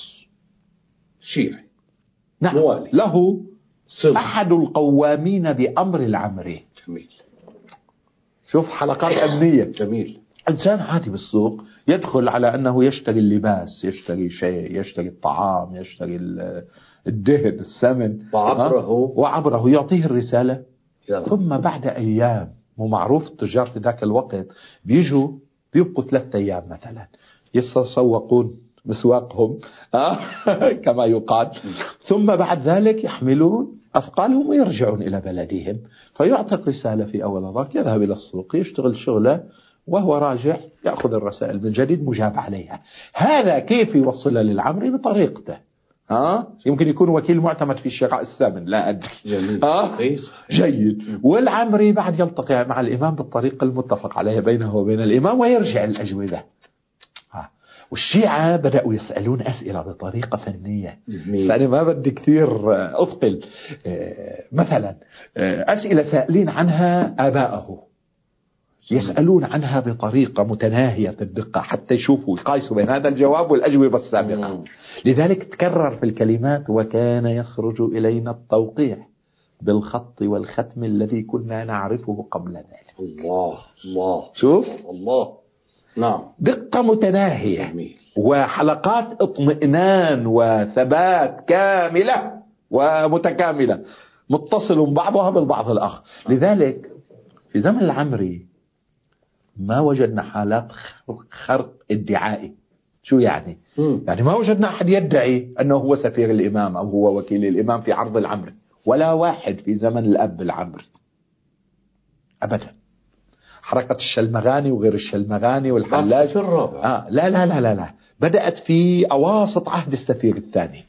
[SPEAKER 2] شيعي.
[SPEAKER 1] نعم. له صلح. أحد القوامين بأمر العمري.
[SPEAKER 2] جميل.
[SPEAKER 1] شوف حلقات أمنية.
[SPEAKER 2] جميل.
[SPEAKER 1] إنسان عادي بالسوق يدخل على أنه يشتري اللباس، يشتري شيء، يشتري الطعام، يشتري الدهن، السمن،
[SPEAKER 2] وعبره
[SPEAKER 1] وعبره يعطيه الرسالة.
[SPEAKER 2] يلا.
[SPEAKER 1] ثم بعد أيام، مو معروف التجار في ذاك الوقت بيجوا بيبقوا ثلاثة أيام مثلا يتسوقون مسواقهم كما يقال، ثم بعد ذلك يحملون أثقالهم ويرجعون إلى بلدهم، فيعطيك رسالة في أول ذاك، يذهب إلى السوق يشتغل شغله وهو راجع يأخذ الرسائل من جديد مجاب عليها. هذا كيف يوصلها للعمري؟ بطريقته. ها يمكن يكون وكيل معتمد في شراء الثمن، لا أدري.
[SPEAKER 2] جميل.
[SPEAKER 1] آه؟ جيد. والعمري بعد يلتقي مع الإمام بالطريقة المتفق عليها بينه وبين الإمام ويرجع الأجوبة. والشيعة بدأوا يسألون أسئلة بطريقة فنية. أنا ما بدي كثير أثقل. مثلا أسئلة سائلين عنها آباءه يسألون عنها بطريقة متناهية الدقة حتى يشوفوا يقايسوا بين هذا الجواب والأجوبة السابقة. لذلك تكرر في الكلمات: وكان يخرج إلينا التوقيع بالخط والختم الذي كنا نعرفه قبل ذلك.
[SPEAKER 2] الله الله.
[SPEAKER 1] شوف
[SPEAKER 2] الله. نعم.
[SPEAKER 1] دقة متناهية.
[SPEAKER 2] جميل.
[SPEAKER 1] وحلقات اطمئنان وثبات كاملة ومتكاملة متصل بعضها بالبعض الآخر. لذلك في زمن العمري ما وجدنا حالات خرق ادعائي. شو يعني؟ م. يعني ما وجدنا أحد يدعي أنه هو سفير الإمام أو هو وكيل الإمام في عرض العمري، ولا واحد في زمن الأب العمري أبدا. حركة الشلمغاني وغير الشلمغاني والحلاج آه لا لا لا لا لا بدأت في أواسط عهد السفير الثاني.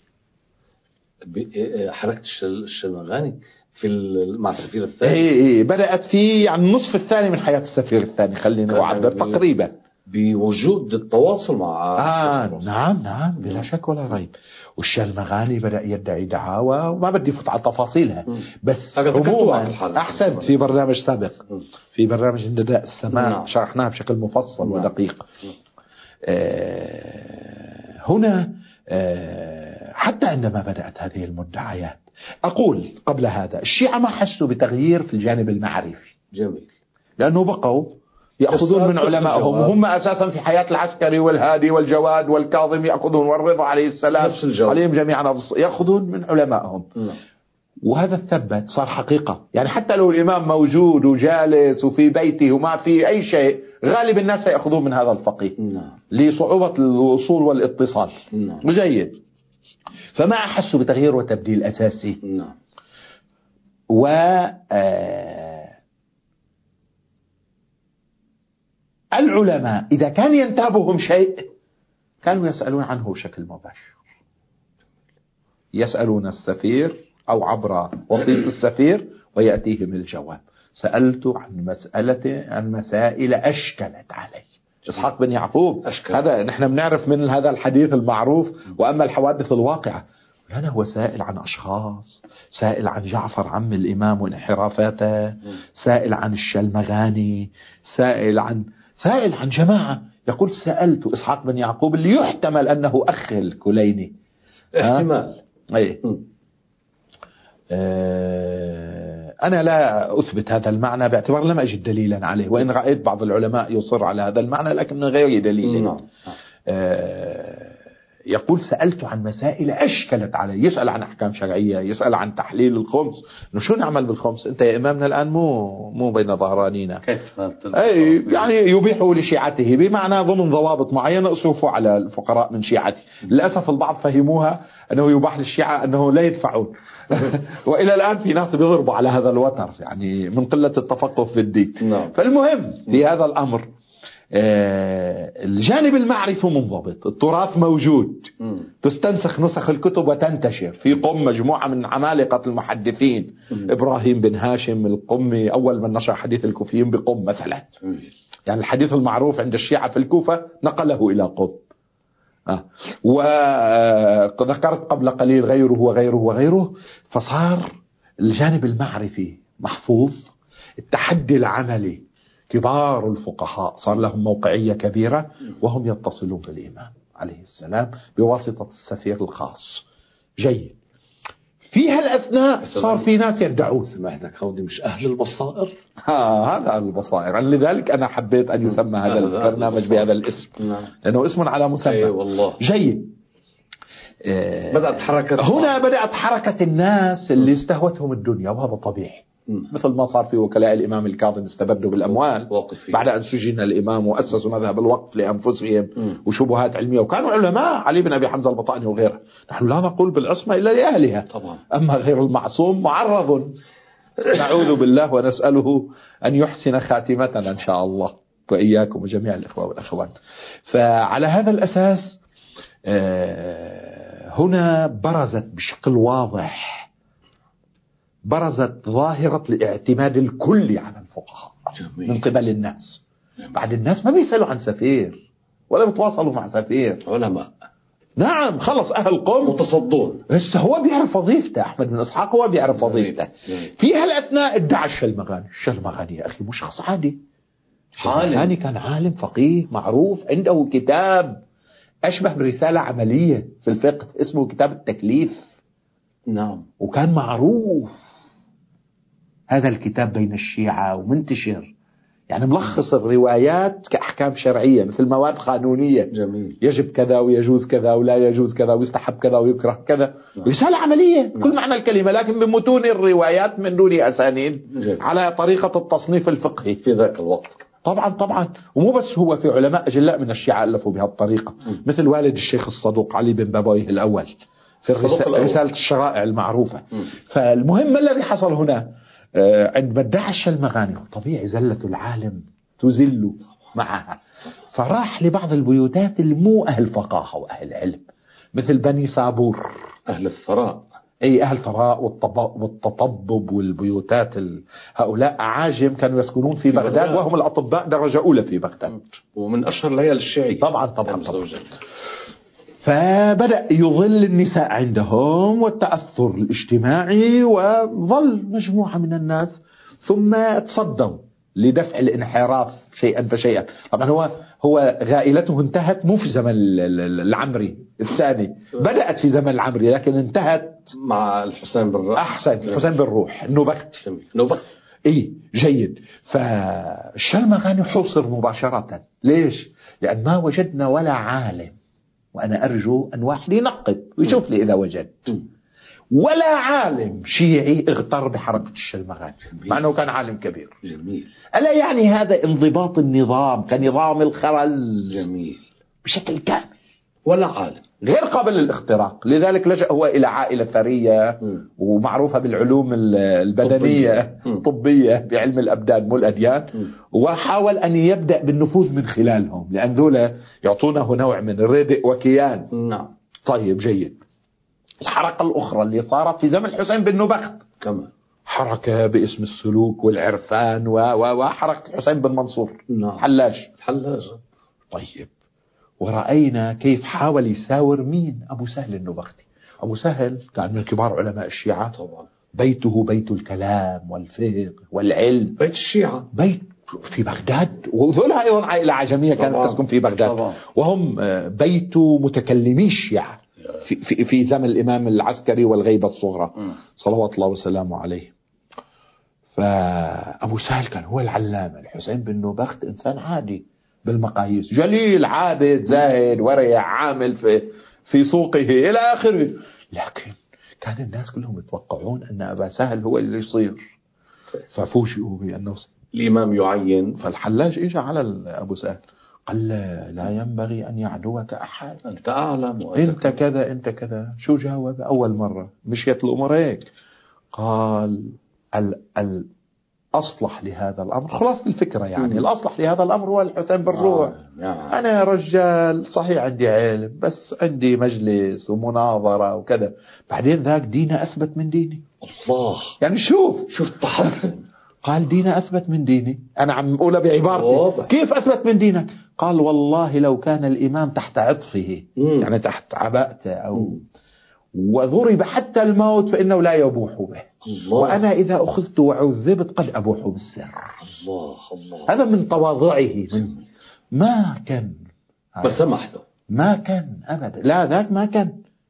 [SPEAKER 2] حركة الشلمغاني في مع السفير الثاني
[SPEAKER 1] إيه إيه بدأت في يعني النصف الثاني من حياة السفير الثاني، خلينا نعبر تقريبا
[SPEAKER 2] بوجود التواصل مع
[SPEAKER 1] آه نعم نعم بلا شك ولا ريب. والشلمغاني بدأ يدعي دعاوى وما بدي فوت على تفاصيلها، بس عموما أحسن في برنامج سابق في برنامج نداء السماء نعم. شرحناها بشكل مفصل نعم. ودقيق. آه هنا آه حتى عندما بدأت هذه المدعيات أقول قبل هذا الشيعة ما حسوا بتغيير في الجانب المعرفي.
[SPEAKER 2] جميل.
[SPEAKER 1] لأنه بقوا يأخذون من علمائهم، وهم أساسا في حياة العسكري والهادي والجواد والكاظم يأخذون، والرضا عليه السلام عليهم جميعا يأخذون من علمائهم. نعم. وهذا الثبت صار حقيقة. يعني حتى لو الإمام موجود وجالس وفي بيته وما في أي شيء، غالب الناس يأخذون من هذا الفقيه. نعم. لصعوبة الوصول والاتصال. نعم. جيد. فما أحسوا بتغيير وتبديل أساسي.
[SPEAKER 2] نعم.
[SPEAKER 1] و آه العلماء إذا كان ينتابهم شيء كانوا يسألون عنه بشكل مباشر، يسألون السفير أو عبر وسيط السفير ويأتيهم الجواب. سألت عن مسألة عن مسائل أشكلت علي. إسحاق بن يعقوب أشكل. هذا نحن بنعرف من هذا الحديث المعروف. وأما الحوادث الواقعة هذا هو سائل عن أشخاص، سائل عن جعفر عم الإمام وانحرافاته، سائل عن الشلمغاني، سائل عن سائل عن جماعة. يقول سألت إسحاق بن يعقوب اللي يحتمل أنه أخ الكليني،
[SPEAKER 2] احتمال
[SPEAKER 1] أي أه أنا لا أثبت هذا المعنى باعتبار لم أجد دليلا عليه، وإن رأيت بعض العلماء يصر على هذا المعنى لكن من غير دليل. أه يقول سألت عن مسائل أشكلت علي. يسأل عن أحكام شرعية، يسأل عن تحليل الخمس، إنه شو نعمل بالخمس؟ أنت يا إمامنا الآن مو مو بين ظهرانينا.
[SPEAKER 2] كيف؟
[SPEAKER 1] أي يعني يبيحه لشيعته بمعنى ضمن ضوابط معينة أصرفوا على الفقراء من شيعته. للأسف البعض فهموها أنه يباح للشيعة أنه لا يدفعون وإلى الآن في ناس بيضربوا على هذا الوتر يعني من قلة التفقه في الدين. فالمهم في هذا الأمر الجانب المعرفي منضبط، التراث موجود، م. تستنسخ نسخ الكتب وتنتشر. في قم مجموعة من عمالقة المحدثين، م. إبراهيم بن هاشم القمي أول من نشر حديث الكوفيين بقم مثلا. م. يعني الحديث المعروف عند الشيعة في الكوفة نقله إلى قم. آه. وذكرت قبل قليل غيره وغيره وغيره. فصار الجانب المعرفي محفوظ. التحدي العملي كبار الفقهاء صار لهم موقعية كبيرة، وهم يتصلون بالإمام عليه السلام بواسطة السفير الخاص. جيد. في هالأثناء صار في ناس يدعون.
[SPEAKER 2] سمعتك هودي مش أهل البصائر.
[SPEAKER 1] ها هذا البصائر، لذلك أنا حبيت أن يسمى هذا البرنامج بهذا الاسم لأنه اسم على مسمى.
[SPEAKER 2] أي والله.
[SPEAKER 1] جيد.
[SPEAKER 2] بدأت حركة
[SPEAKER 1] هنا بدأت حركة الناس اللي استهوتهم الدنيا، وهذا طبيعي. مثل ما صار في وكلاء الإمام الكاظم استبدوا بالأموال بعد أن سجن الإمام وأسسوا مذهب الوقف لأنفسهم وشبهات علمية، وكانوا علماء، علي بن أبي حمزة البطاني وغيره. نحن لا نقول بالعصمة إلا لأهلها طبعا. أما غير المعصوم معرض، نعوذ بالله ونسأله أن يحسن خاتمتنا إن شاء الله وإياكم وجميع الإخوة والأخوات. فعلى هذا الأساس هنا برزت بشكل واضح برزت ظاهرة الاعتماد الكلي على الفقهاء جميل. من قبل الناس. بعد الناس ما بيسألوا عن سفير ولا بيتواصلوا مع سفير،
[SPEAKER 2] علماء.
[SPEAKER 1] نعم خلص أهل قوم
[SPEAKER 2] متصدون.
[SPEAKER 1] هسه هو بيعرف وظيفته، أحمد بن إسحاق هو بيعرف وظيفته. في هالأثناء ادعى الشلمغاني. الشلمغاني يا أخي مو شخص عادي، الشلمغاني كان عالم فقيه معروف، عنده كتاب أشبه برسالة عملية في الفقه اسمه كتاب التكليف.
[SPEAKER 2] نعم.
[SPEAKER 1] وكان معروف هذا الكتاب بين الشيعة ومنتشر، يعني ملخص الروايات كأحكام شرعية مثل مواد قانونية.
[SPEAKER 2] جميل.
[SPEAKER 1] يجب كذا ويجوز كذا ولا يجوز كذا ويستحب كذا ويكره كذا. نعم. رسالة عملية. نعم. كل معنى الكلمة، لكن بمتون الروايات من دون أسانيد. جميل. على طريقة التصنيف الفقهي
[SPEAKER 2] في ذاك الوقت.
[SPEAKER 1] طبعا طبعا. ومو بس هو، في علماء أجلاء من الشيعة ألفوا بهذه الطريقة. م. مثل والد الشيخ الصدوق علي بن بابويه الأول في رسالة الشرائع المعروفة. م. فالمهم الذي حصل هنا عندما ادعى الشلمغاني، طبيعي زلة العالم تزل معها، فراح لبعض البيوتات المو أهل فقاهة وأهل علم مثل بني صابور،
[SPEAKER 2] أهل الثراء.
[SPEAKER 1] أي أهل ثراء والتطبب والبيوتات ال... هؤلاء أعاجم كانوا يسكنون في, في بغداد, بغداد وهم الأطباء درجة أولى في بغداد،
[SPEAKER 2] ومن أشهر ليال الشيعي.
[SPEAKER 1] طبعا طبعا, طبعا. فبدأ يظل النساء عندهم والتأثر الاجتماعي، وظل مجموعة من الناس ثم تصدوا لدفع الانحراف شيئا فشيئا. طبعا هو هو غائلته انتهت مو في زمن العمري الثاني، بدأت في زمن العمري لكن انتهت
[SPEAKER 2] مع الحسين بن روح.
[SPEAKER 1] أحسن، الحسين بن روح النوبختي.
[SPEAKER 2] نوبختي
[SPEAKER 1] اي جيد. فالشلمغاني حوصر مباشرة. ليش؟ لأن ما وجدنا ولا عالم، وأنا أرجو أن واحد ينقب ويشوف لي إذا وجد ولا عالم شيعي اغتر بحركة الشلمغاني مع أنه كان عالم كبير.
[SPEAKER 2] جميل.
[SPEAKER 1] ألا يعني هذا انضباط النظام كنظام الخرز.
[SPEAKER 2] جميل.
[SPEAKER 1] بشكل كامل.
[SPEAKER 2] ولا عالم
[SPEAKER 1] غير قابل للاختراق. لذلك لجأ هو إلى عائلة ثرية م. ومعروفة بالعلوم البدنية الطبية بعلم الأبدان مو الأديان، م. وحاول أن يبدأ بالنفوذ من خلالهم، لأن ذولا يعطونه نوع من الردء وكيان.
[SPEAKER 2] نعم.
[SPEAKER 1] طيب جيد. الحركة الأخرى اللي صارت في زمن الحسين بن نوبخت
[SPEAKER 2] كمان
[SPEAKER 1] حركة باسم السلوك والعرفان وحركة الحسين بن منصور.
[SPEAKER 2] نعم.
[SPEAKER 1] حلاج
[SPEAKER 2] حلاج.
[SPEAKER 1] طيب. ورأينا كيف حاول يساور مين؟ أبو سهل النوبختي. أبو سهل كان من كبار علماء الشيعة طبعا، بيته بيت الكلام والفقه والعلم،
[SPEAKER 2] بيت الشيعة،
[SPEAKER 1] بيت في بغداد، وذولها أيضا عائلة عجمية كانت تسكن في بغداد طبعا. وهم بيت متكلمي الشيعة في, في, في زمن الإمام العسكري والغيبة الصغرى م. صلوات الله وسلامه عليه. فأبو سهل كان هو العلامة. الحسين بن نوبخت إنسان عادي بالمقاييس، جليل عابد زاهد ورع عامل في في سوقه إلى آخره، لكن كان الناس كلهم يتوقعون أن أبا سهل هو اللي يصير، ففوجئوا بأنه
[SPEAKER 2] الإمام يعين.
[SPEAKER 1] فالحلاج إجا على أبو سهل قال لا ينبغي أن يعدوك أحد،
[SPEAKER 2] أنت أعلم
[SPEAKER 1] أنت كذا أنت كذا. شو جاوب أول مرة؟ مشيت الأمور هيك. قال ال ال أصلح لهذا الأمر، خلاص الفكرة يعني م. الأصلح لهذا الأمر هو الحسين بن روح. آه. آه. أنا رجال صحيح عندي علم بس عندي مجلس ومناظرة وكذا، بعدين ذاك دينا أثبت من ديني.
[SPEAKER 2] الله.
[SPEAKER 1] يعني شوف
[SPEAKER 2] شوف التحسن.
[SPEAKER 1] قال دينا أثبت من ديني. أنا عم أقولها بعبارتي.
[SPEAKER 2] أوه.
[SPEAKER 1] كيف أثبت من دينك؟ قال والله لو كان الإمام تحت عطفه م. يعني تحت عباءته أو م. وضرب حتى الموت فإنه لا يبوح به.
[SPEAKER 2] الله.
[SPEAKER 1] وأنا إذا أخذت وعذبت قد أبوح بالسر.
[SPEAKER 2] الله الله.
[SPEAKER 1] هذا من تواضعه. من ما كان
[SPEAKER 2] ما سمح له،
[SPEAKER 1] ما كان أبدا. لا ذاك ما كان،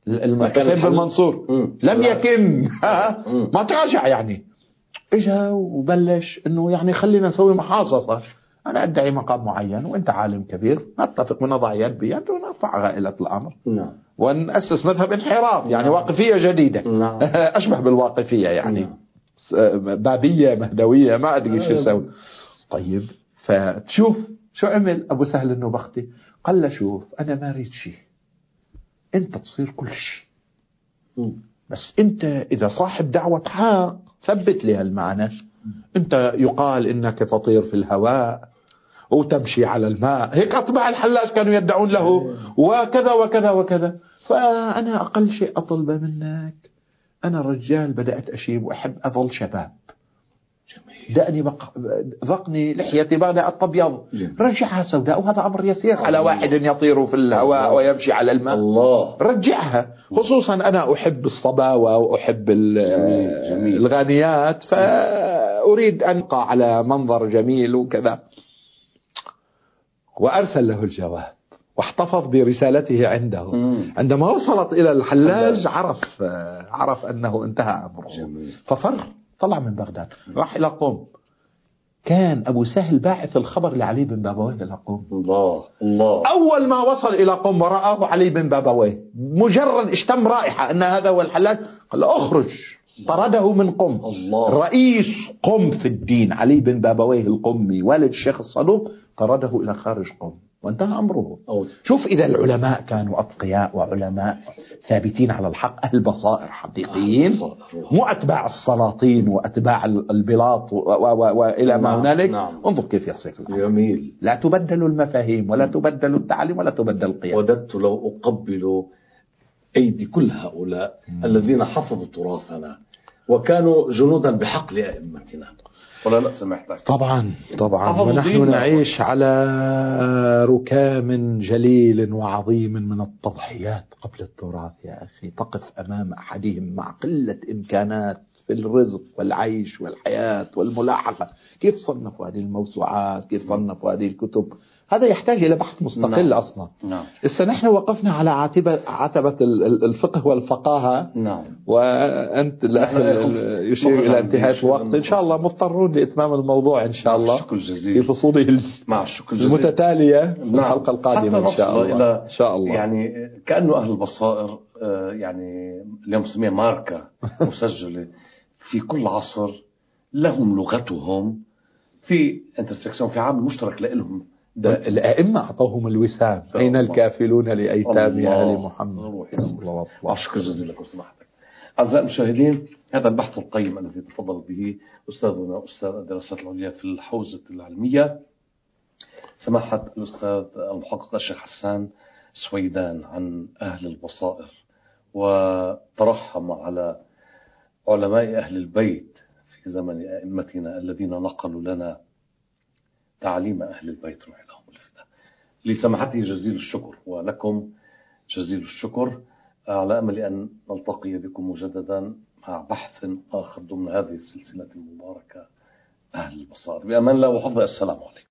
[SPEAKER 1] الحسين بن منصور لم يكن ما تراجع يعني، اجا وبلش انه يعني خلينا نسوي محاصصة، انا ادعي مقام معين وانت عالم كبير، نتفق ونضع يد بيد ونرفع غائلة الامر
[SPEAKER 2] نعم.
[SPEAKER 1] ونأسس مذهب انحراف يعني، نعم. واقفية جديدة، نعم. اشبه بالواقفية يعني، نعم. بابية مهدوية ما ادري شو يسوي. طيب فتشوف شو عمل ابو سهل النبختي، قال له شوف انا ما اريد شيء، انت تصير كل شيء، بس انت اذا صاحب دعوة حق ثبت لي هالمعنى. انت يقال انك تطير في الهواء وتمشي على الماء، هيك أطباع الحلاج كانوا يدعون له، وكذا وكذا وكذا. فأنا أقل شيء أطلب منك، أنا رجال بدأت أشيب وأحب أظل شباب، دعني بق... ذقني لحيتي بدأت تبيض، رجعها سوداء، وهذا أمر يسير على واحد يطير في الهواء الله. ويمشي على الماء الله. رجعها، خصوصا أنا أحب الصباوة وأحب جميل. جميل. الغانيات، فأريد أن أبقى على منظر جميل وكذا. وأرسل له الجواب واحتفظ برسالته عنده. مم. عندما وصلت إلى الحلاج عرف عرف أنه انتهى أمره، ففر طلع من بغداد راح إلى قم. كان أبو سهل باعث الخبر لعلي بن بابويه إلى قم. الله الله. أول ما وصل إلى قم ورآه علي بن بابويه، مجرد اشتم رائحة أن هذا هو الحلاج، قال أخرج، طرده من قم. الله. رئيس قم في الدين علي بن بابويه القمي والد الشيخ الصدوق طرده إلى خارج قم وانتهى أمره. أوه. شوف إذا العلماء كانوا أتقياء وعلماء ثابتين على الحق، أهل بصائر حقيقيين، مو أتباع السلاطين وأتباع البلاط وإلى ما هنالك. نعم. انظر كيف يصير الأمر. جميل. لا تبدل المفاهيم ولا تبدل التعليم ولا تبدل القيم.
[SPEAKER 2] وددت لو أقبل أيدي كل هؤلاء مم. الذين حفظوا تراثنا وكانوا جنودا بحق لأئمتنا، ولا لا سمحتك.
[SPEAKER 1] طبعا طبعا، ونحن نعيش على ركام جليل وعظيم من التضحيات قبل التراث يا أخي. تقف أمام أحدهم مع قلة إمكانات في الرزق والعيش والحياة والملاحقة، كيف صنفوا هذه الموسوعات، كيف صنفوا هذه الكتب، هذا يحتاج إلى بحث مستقل. نعم. أصلا نعم. إذا نحن وقفنا على عتبة عتبة الفقه والفقاهة. نعم. وأنت الأخ يشير إلى انتهاء الوقت، إن شاء الله مضطرون لإتمام الموضوع إن شاء الله في فصوله المتتالية في الحلقة القادمة إن شاء الله. إن شاء الله.
[SPEAKER 2] يعني كأنه أهل البصائر يعني اليوم نسميها ماركة مسجلة في كل عصر، لهم لغتهم في انترسكشن، في عامل مشترك لهم.
[SPEAKER 1] الأئمة أعطوهم الوسام، أين الكافلون لأيتام آل محمد.
[SPEAKER 2] شكرا جزيلا لكم سماحتك. أعزائي المشاهدين، هذا البحث القيم الذي تفضل به أستاذنا أستاذ الدراسات العليا في الحوزة العلمية سماحة الأستاذ المحقق الشيخ حسان سويدان عن أهل البصائر، وترحم على علماء أهل البيت في زمن أئمتنا الذين نقلوا لنا تعليم أهل البيت، روح لهم الفداء. لسماحته جزيل الشكر، ولكم جزيل الشكر، على أمل أن نلتقي بكم مجددا مع بحث آخر ضمن هذه السلسلة المباركة أهل البصائر. بأمان الله وحفظ. السلام عليكم.